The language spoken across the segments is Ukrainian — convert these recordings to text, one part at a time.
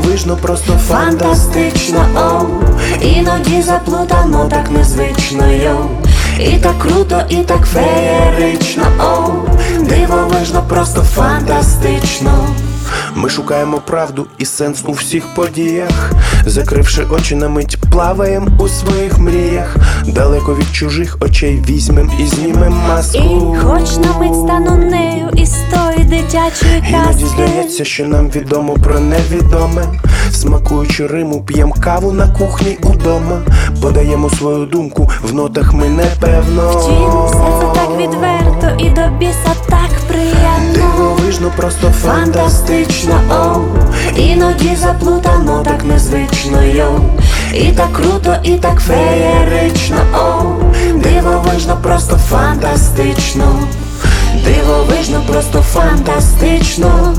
Дивовижно, просто фантастично, оу. Іноді заплутано, так незвично, йоу. І так круто, і так феєрично, оу. Дивовижно, просто фантастично. Ми шукаємо правду і сенс у всіх подіях. Закривши очі на мить, плаваєм у своїх мріях. Далеко від чужих очей візьмем і знімем маску. І хоч на мить стану нею із тої дитячої казки. Іноді здається, що нам відомо про невідоме. Смакуючи риму, п'єм каву на кухні удома. Подаємо свою думку, в нотах ми непевно. Втім, все це так відверто і до біса так приємно. Дивовижно, просто фантастично, оу. Іноді заплутано, так незвично, йоу. І так круто, і так феєрично, оу. Дивовижно, просто фантастично. Дивовижно, просто фантастично.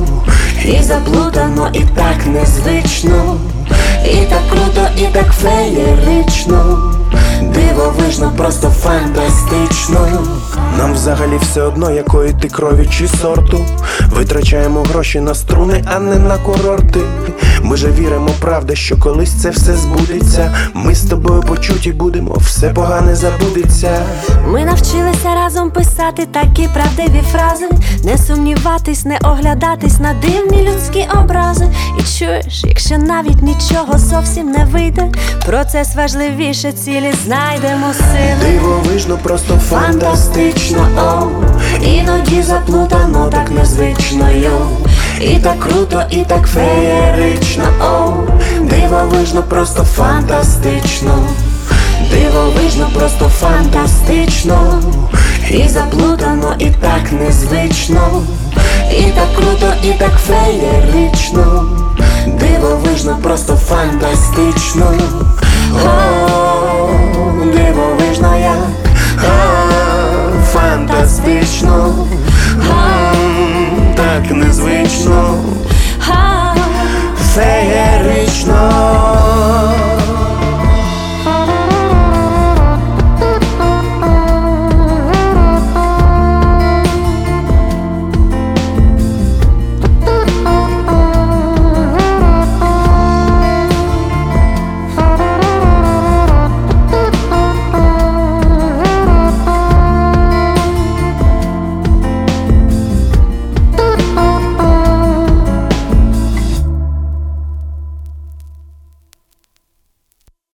І заплутано, і так незвично. І так круто, і так феєрично. Дивовижно, просто фантастично. Нам взагалі все одно, якої ти крові чи сорту. Витрачаємо гроші на струни, а не на курорти. Ми же віримо, правда, що колись це все збудеться. Ми з тобою почуті будемо, все погане забудеться. Ми навчилися разом писати такі правдиві фрази. Не сумніватись, не оглядатись на дивні людські образи. І чуєш, якщо навіть нічого зовсім не вийде, процес важливіше, цілі знайдемо сили. Дивовижно, просто фантастично, оу. Іноді заплутано, так незвично, йоу. І так круто, і так феєрично, оу. Дивовижно, просто фантастично. Дивовижно, просто фантастично. І заплутано, і так незвично. І так круто, і так феєрично. Дивовижно, просто фантастично. О, дивовижно як, фантастично, так незвично.